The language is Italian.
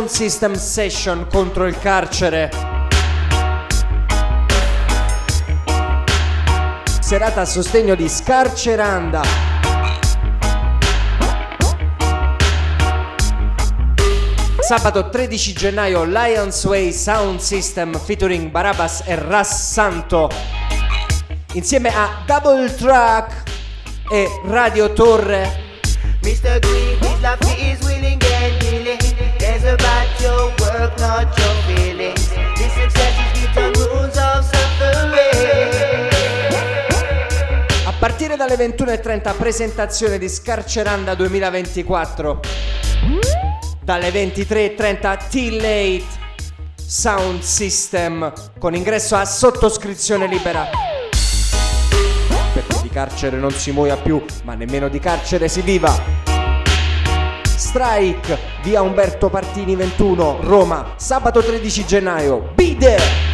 Sound System Session contro il carcere. Serata a sostegno di Scarceranda. Sabato 13 gennaio Lions Way Sound System featuring Barabas e Ras Santo insieme a Double Track e Radio Torre. Mr. Green, his life is willing and willing. There's about your work, not your feelings. This success is built on rules of suffering. A partire dalle 21:30 presentazione di Scarceranda 2024. Dalle 23:30 Till Late Sound System con ingresso a sottoscrizione libera. Perché di carcere non si muoia più, ma nemmeno di carcere si viva. Strike, via Umberto Partini 21, Roma, sabato 13 gennaio. Be there!